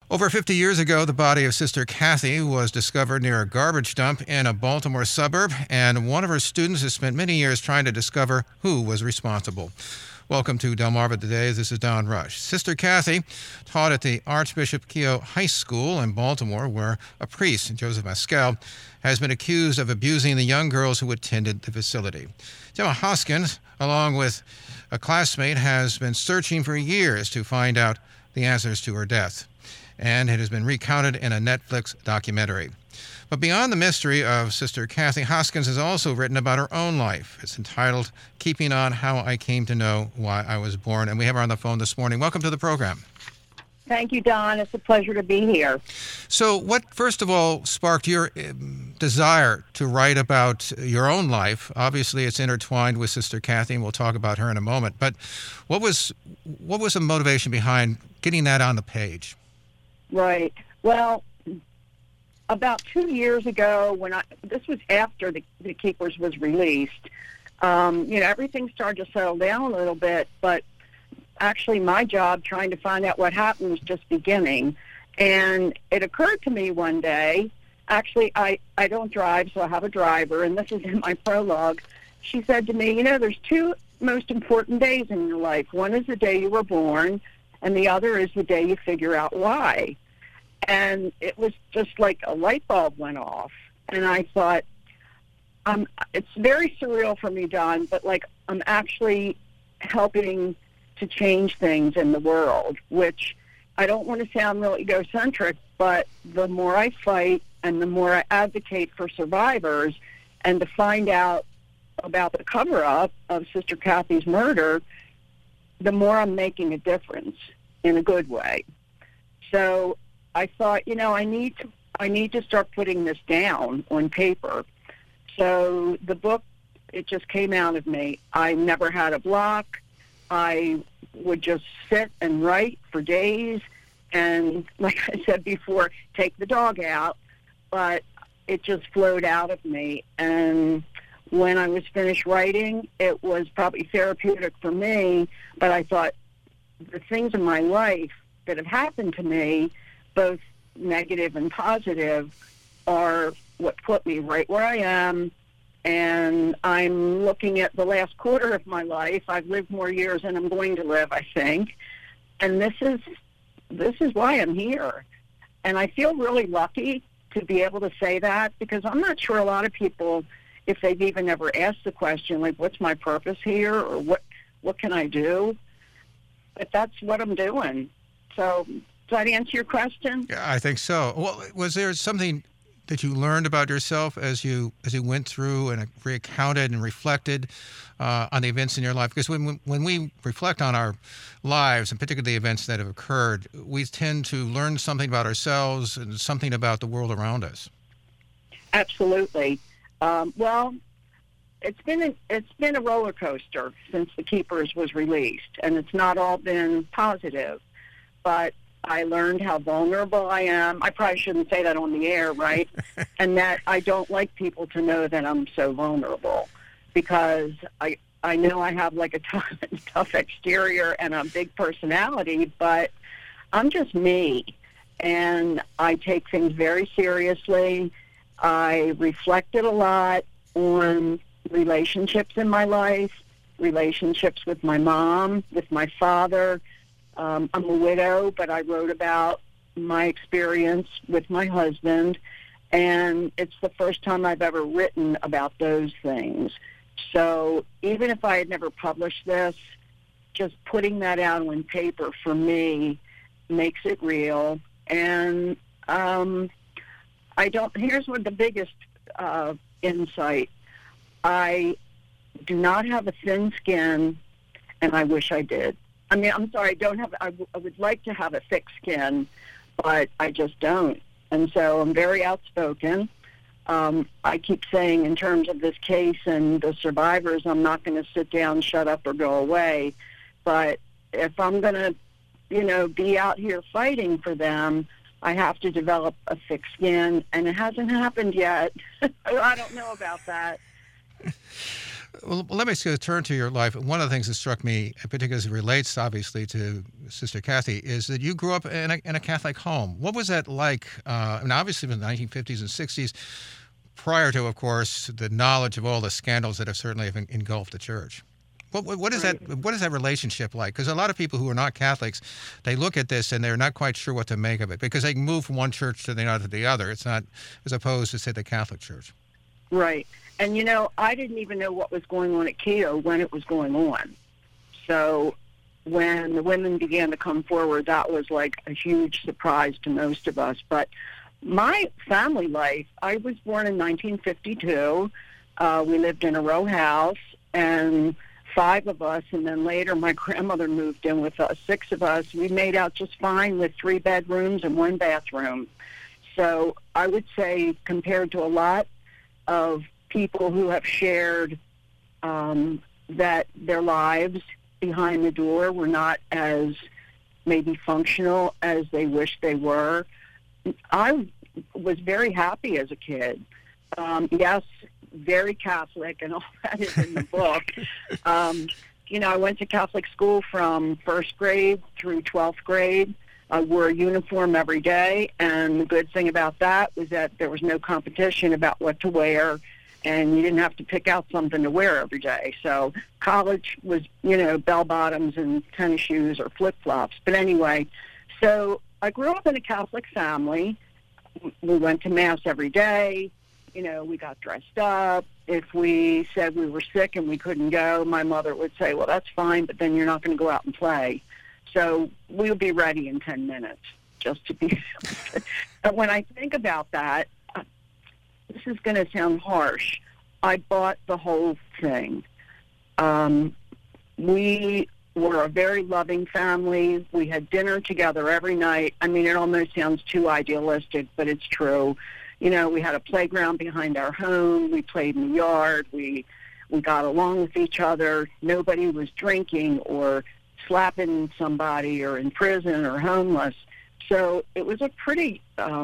Over 50 years ago, the body of Sister Kathy was discovered near a garbage dump in a Baltimore suburb, and one of her students has spent many years trying to discover who was responsible. Welcome to Delmarva Today. This is Don Rush. Sister Kathy taught at the Archbishop Keough High School in Baltimore, where a priest, Joseph Maskell, has been accused of abusing the young girls who attended the facility. Gemma Hoskins, along with a classmate, has been searching for years to find out the answers to her death, and it has been recounted in a Netflix documentary. But beyond the mystery of Sister Kathy, Hoskins has also written about her own life. It's entitled Keeping On: How I Came to Know Why I Was Born, and we have her on the phone this morning. Welcome to the program. Thank you, Don. It's a pleasure to be here. So what, first of all, sparked your desire to write about your own life? Obviously, it's intertwined with Sister Kathy, and we'll talk about her in a moment. But what was the motivation behind getting that on the page? Right. Well, about 2 years ago, this was after the Keepers was released, everything started to settle down a little bit, but actually my job trying to find out what happened was just beginning. And it occurred to me one day, actually I don't drive, so I have a driver, and this is in my prologue. She said to me, there's two most important days in your life. One is the day you were born, and the other is the day you figure out why. And it was just like a light bulb went off. And I thought, it's very surreal for me, Don, but I'm actually helping to change things in the world, which I don't want to sound real egocentric, but the more I fight and the more I advocate for survivors and to find out about the cover-up of Sister Kathy's murder, the more I'm making a difference in a good way. So I thought, I need to start putting this down on paper. So the book, it just came out of me. I never had a block. I would just sit and write for days, and like I said before, take the dog out, but it just flowed out of me. And when I was finished writing, it was probably therapeutic for me, but I thought the things in my life that have happened to me, both negative and positive, are what put me right where I am. And I'm looking at the last quarter of my life. I've lived more years than I'm going to live, I think. And this is why I'm here. And I feel really lucky to be able to say that, because I'm not sure a lot of people, if they've even ever asked the question, what's my purpose here, or what can I do? But that's what I'm doing. So does that answer your question? Yeah, I think so. Well, was there something that you learned about yourself as you went through and recounted and reflected on the events in your life? Because when we reflect on our lives, and particularly the events that have occurred, we tend to learn something about ourselves and something about the world around us. Absolutely. Well, it's been a roller coaster since The Keepers was released, and it's not all been positive, but I learned how vulnerable I am. I probably shouldn't say that on the air, right? And that I don't like people to know that I'm so vulnerable, because I know I have a tough exterior and a big personality, but I'm just me. And I take things very seriously. I reflected a lot on relationships in my life, relationships with my mom, with my father. I'm a widow, but I wrote about my experience with my husband, and it's the first time I've ever written about those things. So even if I had never published this, just putting that out on paper for me makes it real. And here's what the biggest insight. I do not have a thin skin, and I wish I did. I would like to have a thick skin, but I just don't. And so I'm very outspoken. I keep saying, in terms of this case and the survivors, I'm not going to sit down, shut up, or go away. But if I'm going to, be out here fighting for them, I have to develop a thick skin, and it hasn't happened yet. I don't know about that. Well, let me turn to your life. One of the things that struck me, particularly as it relates, obviously, to Sister Kathy, is that you grew up in a Catholic home. What was that like? Obviously, in the 1950s and 60s, prior to, of course, the knowledge of all the scandals that have certainly engulfed the church. What is Right. that? What is that relationship like? Because a lot of people who are not Catholics, they look at this and they're not quite sure what to make of it because they can move from one church to the other. It's not as opposed to, say, the Catholic Church. Right. And, I didn't even know what was going on at Keto when it was going on. So when the women began to come forward, that was like a huge surprise to most of us. But my family life, I was born in 1952. We lived in a row house, and 5 of us, and then later my grandmother moved in with us, 6 of us. We made out just fine with 3 bedrooms and 1 bathroom. So I would say, compared to a lot of people who have shared that their lives behind the door were not as maybe functional as they wish they were, I was very happy as a kid. Yes, very Catholic, and all that is in the book. I went to Catholic school from 1st grade through 12th grade. I wore a uniform every day, and the good thing about that was that there was no competition about what to wear, and you didn't have to pick out something to wear every day. So college was, bell-bottoms and tennis shoes or flip-flops. But anyway, so I grew up in a Catholic family. We went to Mass every day. We got dressed up. If we said we were sick and we couldn't go, my mother would say, well, that's fine, but then you're not going to go out and play. So we would be ready in 10 minutes just to be. But when I think about that, this is going to sound harsh. I bought the whole thing. We were a very loving family. We had dinner together every night. I mean, it almost sounds too idealistic, but it's true. We had a playground behind our home. We played in the yard. We got along with each other. Nobody was drinking or slapping somebody or in prison or homeless. So it was a pretty,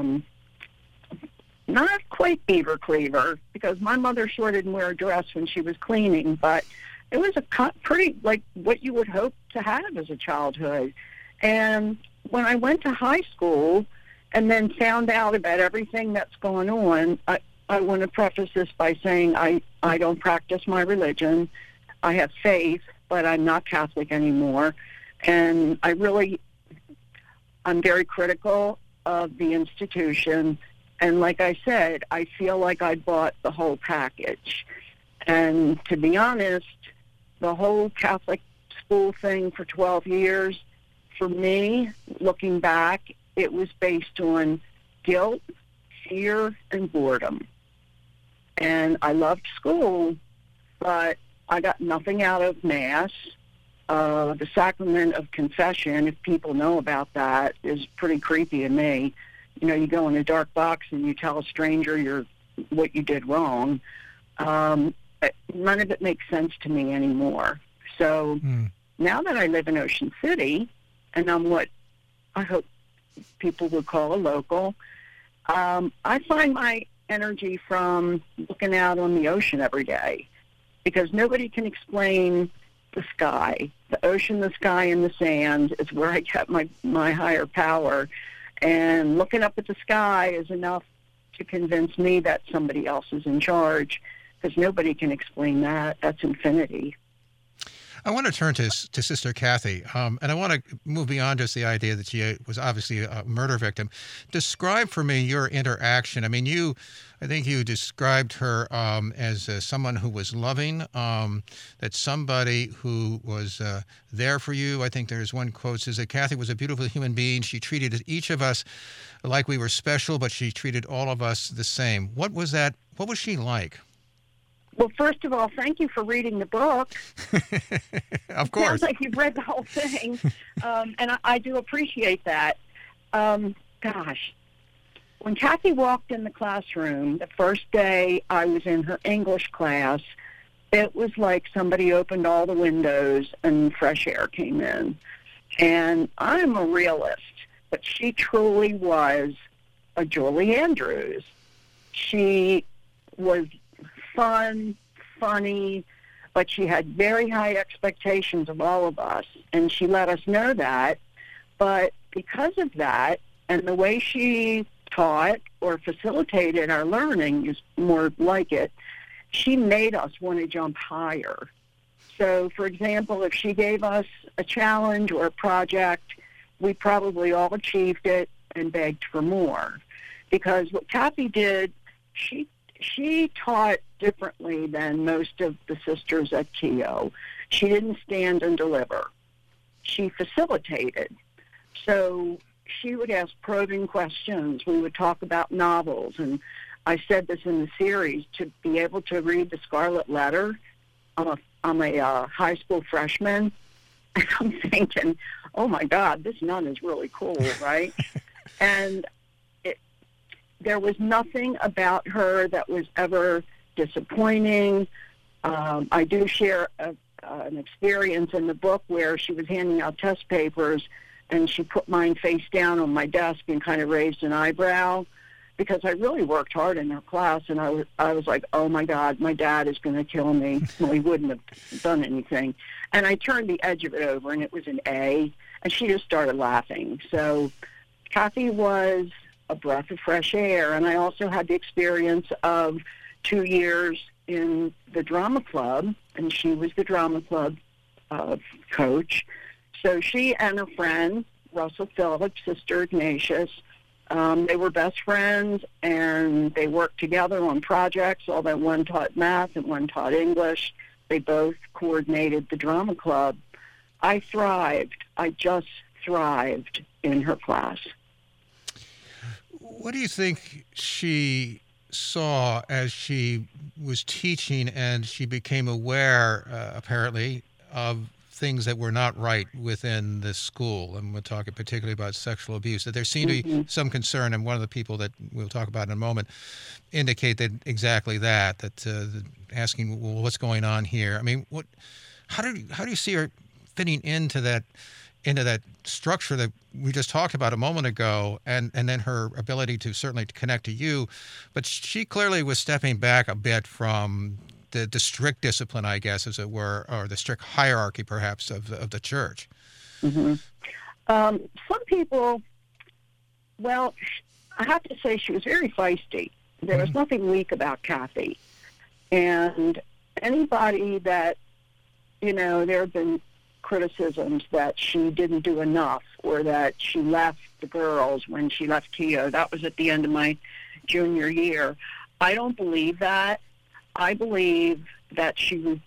not quite beaver cleaver, because my mother sure didn't wear a dress when she was cleaning, but it was a pretty, like, what you would hope to have as a childhood. And when I went to high school and then found out about everything that's going on, I want to preface this by saying I don't practice my religion. I have faith, but I'm not Catholic anymore. And I'm very critical of the institution. And like I said, I feel like I bought the whole package. And to be honest, the whole Catholic school thing for 12 years, for me, looking back, it was based on guilt, fear, and boredom. And I loved school, but I got nothing out of Mass. The sacrament of confession, if people know about that, is pretty creepy to me. You go in a dark box and you tell a stranger what you did wrong. None of it makes sense to me anymore. So now that I live in Ocean City, and I'm what I hope people would call a local, I find my energy from looking out on the ocean every day, because nobody can explain the sky. The ocean, the sky, and the sand is where I get my higher power. And looking up at the sky is enough to convince me that somebody else is in charge, because nobody can explain that. That's infinity. I want to turn to Sister Kathy, and I want to move beyond just the idea that she was obviously a murder victim. Describe for me your interaction. I mean, I think you described her as someone who was loving, that somebody who was there for you. I think there's one quote says that Kathy was a beautiful human being. She treated each of us like we were special, but she treated all of us the same. What was that? What was she like? Well, first of all, thank you for reading the book. Of course. Sounds like you've read the whole thing, and I do appreciate that. Gosh, when Kathy walked in the classroom the first day I was in her English class, it was like somebody opened all the windows and fresh air came in. And I'm a realist, but she truly was a Julie Andrews. She was fun, funny, but she had very high expectations of all of us, and she let us know that. But because of that, and the way she taught or facilitated our learning is more like it, she made us want to jump higher. So, for example, if she gave us a challenge or a project, we probably all achieved it and begged for more. Because what Kathy did, she taught differently than most of the sisters at Keough. She didn't stand and deliver. She facilitated. So she would ask probing questions. We would talk about novels. And I said this in the series, to be able to read The Scarlet Letter. I'm a high school freshman. And I'm thinking, oh, my God, this nun is really cool, right? And there was nothing about her that was ever disappointing. I do share an experience in the book where she was handing out test papers, and she put mine face down on my desk and kind of raised an eyebrow, because I really worked hard in her class, and I was like, oh, my God, my dad is going to kill me. Well, he wouldn't have done anything. And I turned the edge of it over, and it was an A, and she just started laughing. So Kathy was a breath of fresh air, and I also had the experience of 2 years in the drama club, and she was the drama club coach. So she and her friend, Russell Phillips, Sister Ignatius, they were best friends, and they worked together on projects, although one taught math and one taught English. They both coordinated the drama club. I thrived. I just thrived in her class. What do you think she saw as she was teaching and she became aware, apparently, of things that were not right within the school? And we're talking particularly about sexual abuse, that there seemed to be some concern, and one of the people that we'll talk about in a moment indicate that exactly that asking, well, what's going on here? I mean, how do you see her fitting into that structure that we just talked about a moment ago, and then her ability to certainly connect to you? But she clearly was stepping back a bit from the strict discipline, I guess, as it were, or the strict hierarchy, perhaps, of the church. Mm-hmm. Some people, well, I have to say she was very feisty. There was nothing weak about Kathy. And anybody that, there have been criticisms that she didn't do enough, or that she left the girls when she left Keough. That was at the end of my junior year. I don't believe that. I believe that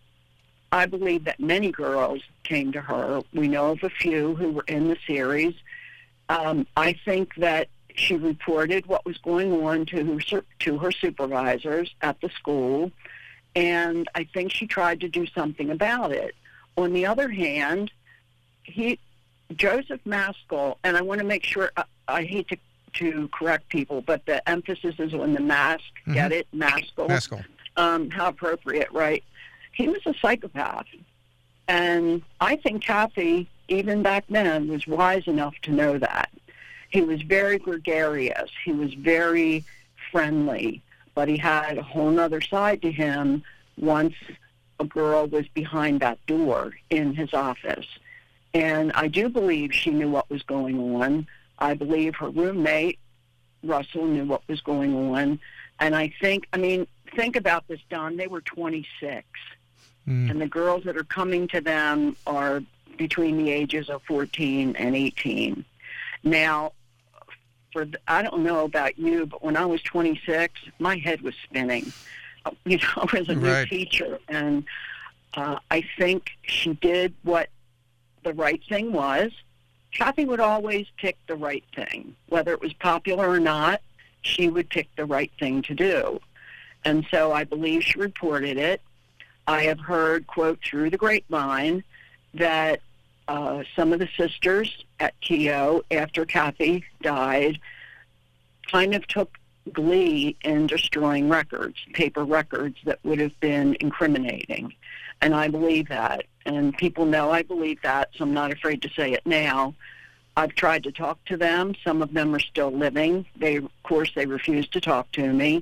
many girls came to her. We know of a few who were in the series. I think that she reported what was going on to her supervisors at the school, and I think she tried to do something about it. On the other hand, Joseph Maskell, and I want to make sure, I hate to correct people, but the emphasis is on the mask. Mm-hmm. Get it? Maskell. How appropriate, right? He was a psychopath. And I think Kathy, even back then, was wise enough to know that. He was very gregarious. He was very friendly. But he had a whole other side to him once a girl was behind that door in his office. And I do believe she knew what was going on. I believe her roommate, Russell, knew what was going on. And think about this, Don. They were 26. And the girls that are coming to them are between the ages of 14 and 18. Now, I don't know about you, but when I was 26, my head was spinning. I was a new teacher, and I think she did what the right thing was. Kathy would always pick the right thing. Whether it was popular or not, she would pick the right thing to do. And so I believe she reported it. I have heard, quote, through the grapevine, that some of the sisters at Keough, after Kathy died, kind of took glee in destroying records, paper records that would have been incriminating. And I believe that. And people know I believe that, so I'm not afraid to say it now. I've tried to talk to them. Some of them are still living. Of course, they refuse to talk to me.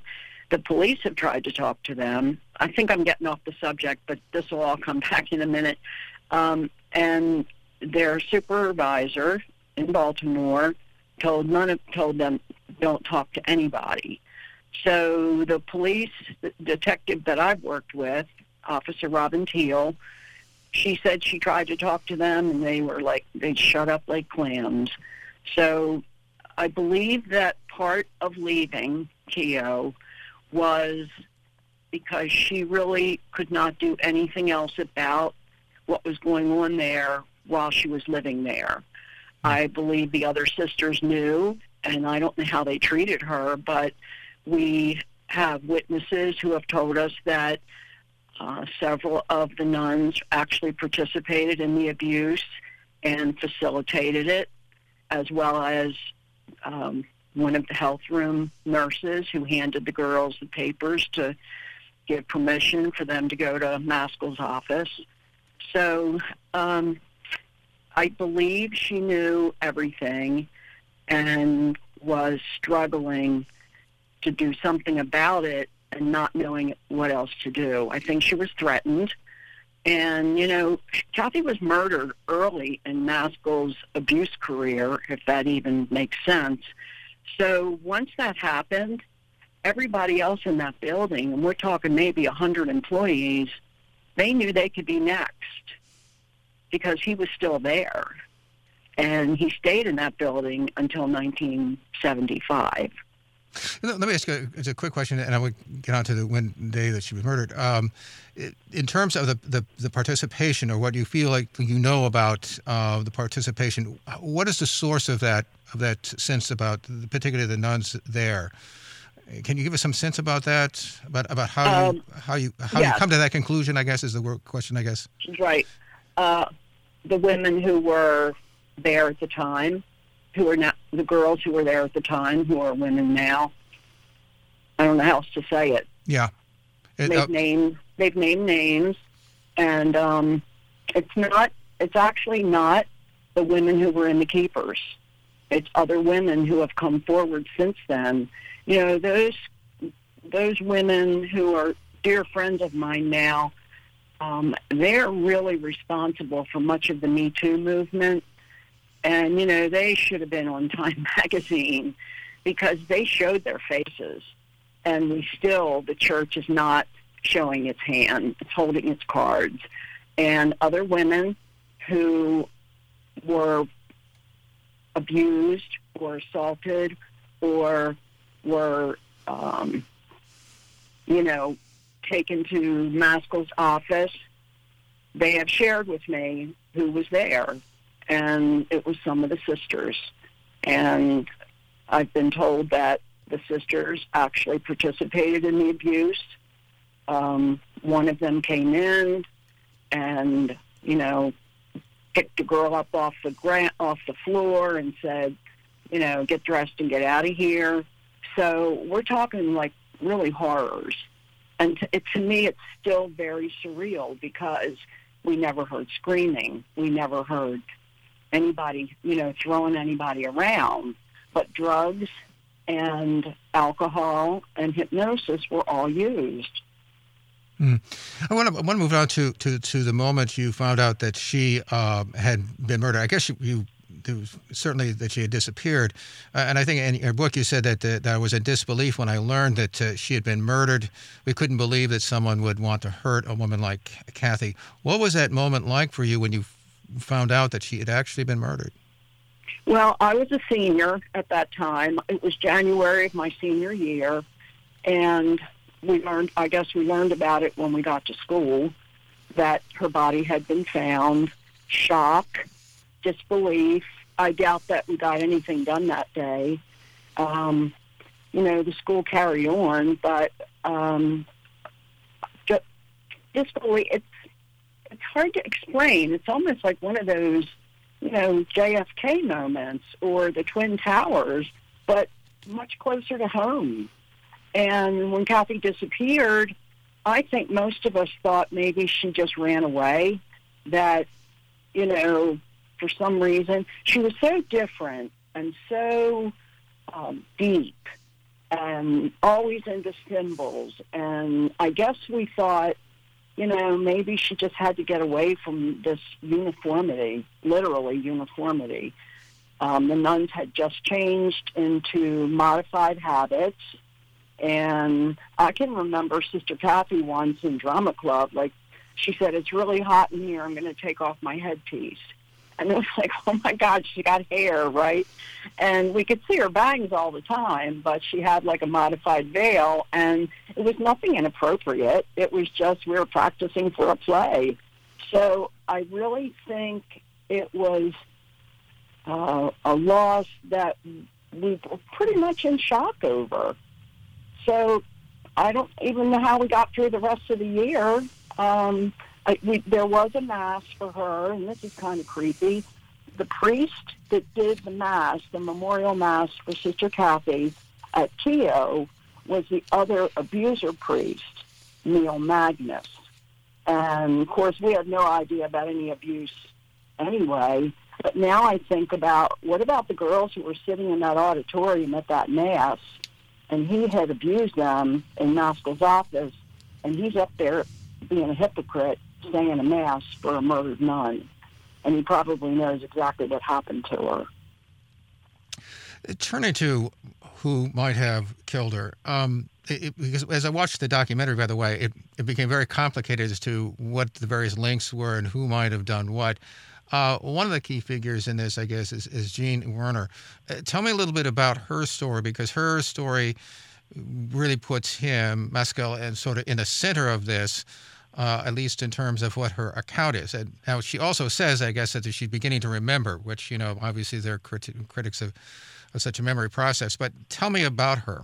The police have tried to talk to them. I think I'm getting off the subject, but this will all come back in a minute. And their supervisor in Baltimore told them don't talk to anybody. So the police the detective that I've worked with, Officer Robin Teal, she said she tried to talk to them, and they shut up like clams. So I believe that part of leaving Keough was because she really could not do anything else about what was going on there while she was living there. I believe the other sisters knew, and I don't know how they treated her, but we have witnesses who have told us that several of the nuns actually participated in the abuse and facilitated it, as well as one of the health room nurses who handed the girls the papers to give permission for them to go to Maskell's office. So I believe she knew everything and was struggling to do something about it and not knowing what else to do. I think she was threatened. And, Kathy was murdered early in Maskell's abuse career, if that even makes sense. So once that happened, everybody else in that building, and we're talking maybe 100 employees, they knew they could be next because he was still there. And he stayed in that building until 1975. Let me ask you a quick question, and I would get on to the day that she was murdered. In terms of the participation, or what you feel like you know about the participation, what is the source of that sense about particularly the nuns there? Can you give us some sense about that? About how you come to that conclusion? I guess is the question. I guess. Right. The women who were there at the time, who are not the girls who were there at the time, who are women now. I don't know how else to say it. Yeah. They've named names, and it's actually not the women who were in the Keepers. It's other women who have come forward since then. Those women who are dear friends of mine now, they're really responsible for much of the Me Too movement. And, they should have been on Time magazine because they showed their faces. And the church is not showing its hand. It's holding its cards. And other women who were abused or assaulted or were, taken to Maskell's office, they have shared with me who was there. And it was some of the sisters. And I've been told that the sisters actually participated in the abuse. One of them came in and, picked the girl up off the floor and said, get dressed and get out of here. So we're talking like really horrors. And to me, it's still very surreal because we never heard screaming. We never heard anybody, throwing anybody around. But drugs and alcohol and hypnosis were all used. I want to move on to the moment you found out that she had been murdered. I guess you certainly that she had disappeared. And I think in your book you said that I was in disbelief when I learned that she had been murdered. We couldn't believe that someone would want to hurt a woman like Kathy. What was that moment like for you when you found out that she had actually been murdered? Well, I was a senior at that time. It was January of my senior year, and we learned about it when we got to school, that her body had been found. Shock, disbelief. I doubt that we got anything done that day. The school carried on, but disbelief, it's hard to explain. It's almost like one of those, JFK moments or the Twin Towers, but much closer to home. And when Kathy disappeared, I think most of us thought maybe she just ran away, that, for some reason. She was so different and so deep and always into symbols. And I guess we thought, maybe she just had to get away from this uniformity, literally uniformity. The nuns had just changed into modified habits. And I can remember Sister Kathy once in drama club, she said, "It's really hot in here. I'm going to take off my headpiece." And it was like, oh, my God, she got hair, right? And we could see her bangs all the time, but she had a modified veil, and it was nothing inappropriate. It was just we were practicing for a play. So I really think it was a loss that we were pretty much in shock over. So I don't even know how we got through the rest of the year. There was a mass for her, and this is kind of creepy. The priest that did the mass, the memorial mass for Sister Kathy at Keogh, was the other abuser priest, Neil Magnus. And, of course, we had no idea about any abuse anyway. But now I think about, what about the girls who were sitting in that auditorium at that mass, and he had abused them in Maskell's office, and he's up there being a hypocrite, saying a mass for a murdered nun. And he probably knows exactly what happened to her. Turning to who might have killed her, because as I watched the documentary, by the way, it became very complicated as to what the various links were and who might have done what. One of the key figures in this, I guess, is Jean Werner. Tell me a little bit about her story, because her story really puts him, Maskell, and sort of in the center of this, at least in terms of what her account is. And now she also says, I guess, that she's beginning to remember, which, obviously they're critics of such a memory process. But tell me about her.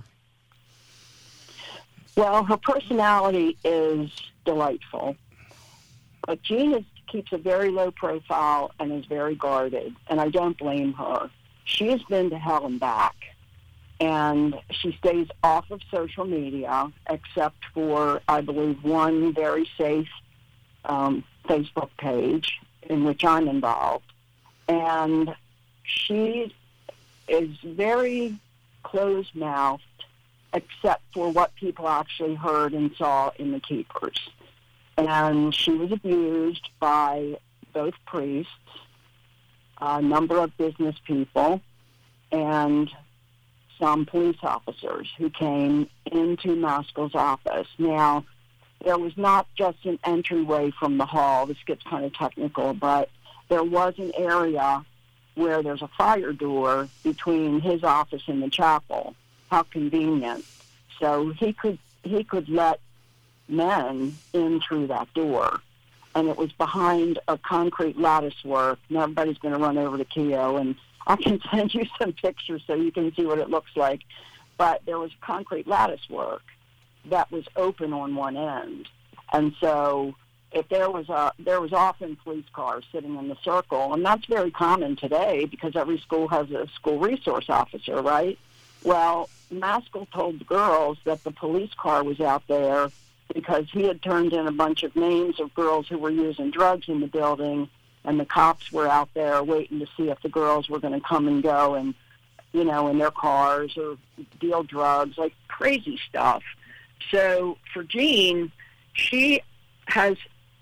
Well, her personality is delightful. But Jean keeps a very low profile and is very guarded, and I don't blame her. She has been to hell and back. And she stays off of social media, except for, I believe, one very safe Facebook page in which I'm involved. And she is very closed-mouthed, except for what people actually heard and saw in the Keepers. And she was abused by both priests, a number of business people, and some police officers who came into Maskell's office. Now, there was not just an entryway from the hall. This gets kind of technical, but there was an area where there's a fire door between his office and the chapel. How convenient. So he could let men in through that door. And it was behind a concrete lattice work. And everybody's going to run over to Keogh, and I can send you some pictures so you can see what it looks like. But there was concrete lattice work that was open on one end. And so if there was often police cars sitting in the circle, and that's very common today because every school has a school resource officer, right? Well, Maskell told the girls that the police car was out there because he had turned in a bunch of names of girls who were using drugs in the building, and the cops were out there waiting to see if the girls were going to come and go and, in their cars or deal drugs, like crazy stuff. So for Jean, she's shared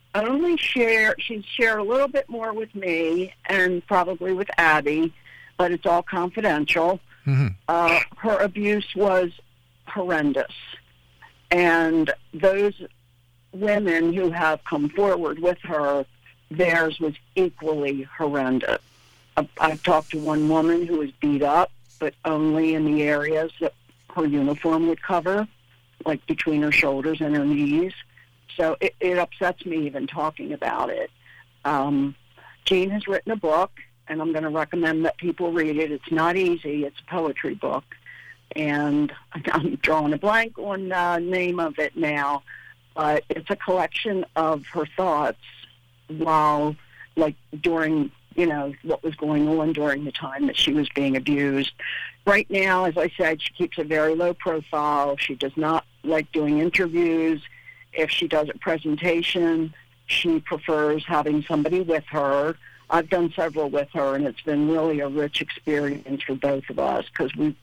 a little bit more with me and probably with Abby, but it's all confidential. Mm-hmm. Her abuse was horrendous. And those women who have come forward with her, theirs was equally horrendous. I've talked to one woman who was beat up, but only in the areas that her uniform would cover, like between her shoulders and her knees. So it upsets me even talking about it. Jean has written a book, and I'm going to recommend that people read it. It's not easy. It's a poetry book. And I'm drawing a blank on the name of it now, but it's a collection of her thoughts while, during, what was going on during the time that she was being abused. Right now, as I said, she keeps a very low profile. She does not like doing interviews. If she does a presentation, she prefers having somebody with her. I've done several with her, and it's been really a rich experience for both of us because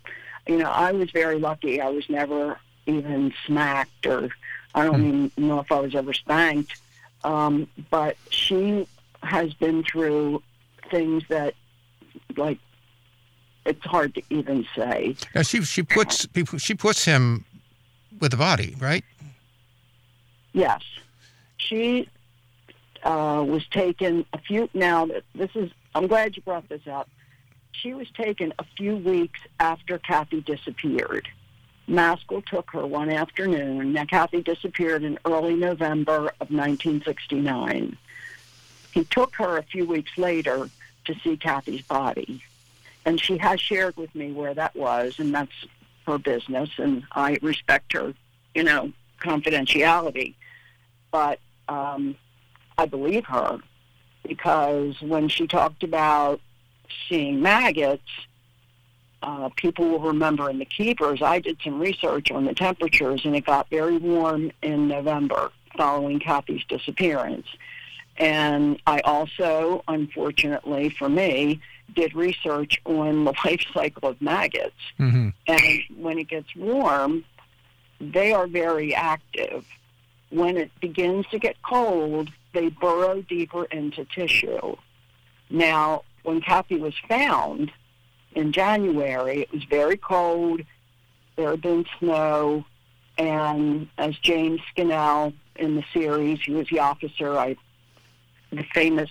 I was very lucky. I was never even smacked, or I don't even know if I was ever spanked. But she has been through things that, like, it's hard to even say. Now she puts him with the body, right? Yes, she was taken a few. Now I'm glad you brought this up. She was taken a few weeks after Kathy disappeared. Maskell took her one afternoon. Now, Kathy disappeared in early November of 1969. He took her a few weeks later to see Kathy's body. And she has shared with me where that was, and that's her business, and I respect her, confidentiality. But I believe her, because when she talked about seeing maggots, people will remember in the Keepers, I did some research on the temperatures, and it got very warm in November following Kathy's disappearance. And I also, unfortunately for me, did research on the life cycle of maggots. Mm-hmm. And when it gets warm, they are very active. When it begins to get cold, they burrow deeper into tissue. Now, when Kathy was found in January, it was very cold. There had been snow. And as James Scannell in the series, he was the officer, the famous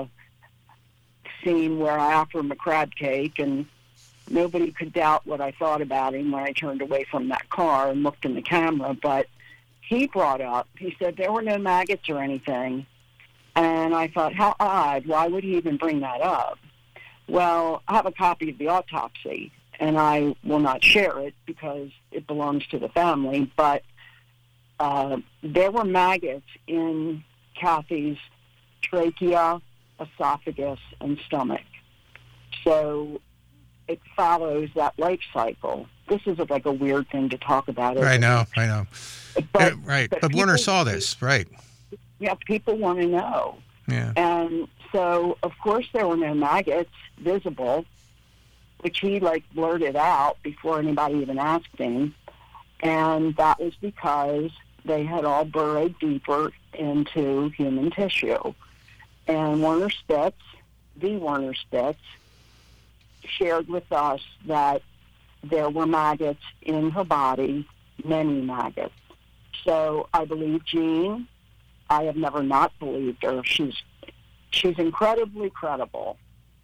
scene where I offer him a crab cake, and nobody could doubt what I thought about him when I turned away from that car and looked in the camera. But he said there were no maggots or anything. And I thought, how odd. Why would he even bring that up? Well, I have a copy of the autopsy, and I will not share it because it belongs to the family. But there were maggots in Kathy's trachea, esophagus, and stomach. So it follows that life cycle. This is like a weird thing to talk about. I know. But Werner saw this, right? Yeah, people want to know. Yeah. And so, of course, there were no maggots visible, which he, blurted out before anybody even asked him. And that was because they had all burrowed deeper into human tissue. And Werner Spitz, shared with us that there were maggots in her body, many maggots. So I believe Jean. I have never not believed her. She's incredibly credible.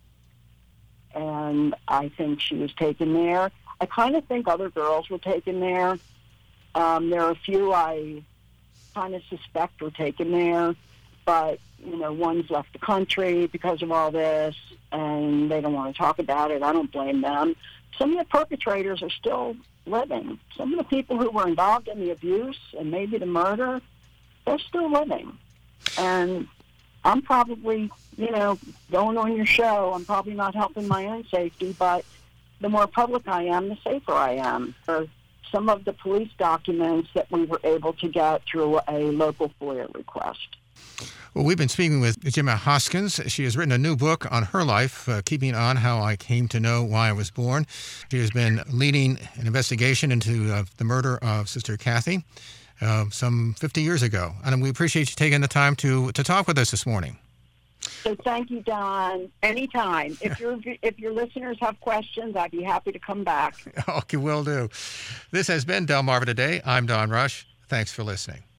And I think she was taken there. I kind of think other girls were taken there. There are a few I kind of suspect were taken there, but, one's left the country because of all this, and they don't want to talk about it. I don't blame them. Some of the perpetrators are still living. Some of the people who were involved in the abuse and maybe the murder, they're still living. And I'm probably, going on your show, I'm probably not helping my own safety, but the more public I am, the safer I am. Or some of the police documents that we were able to get through a local FOIA request. Well, we've been speaking with Jemma Hoskins. She has written a new book on her life, Keeping On, How I Came to Know Why I Was Born. She has been leading an investigation into the murder of Sister Kathy some 50 years ago. And we appreciate you taking the time to talk with us this morning. So thank you, Don. Anytime. If your listeners have questions, I'd be happy to come back. Okay, will do. This has been Delmarva Today. I'm Don Rush. Thanks for listening.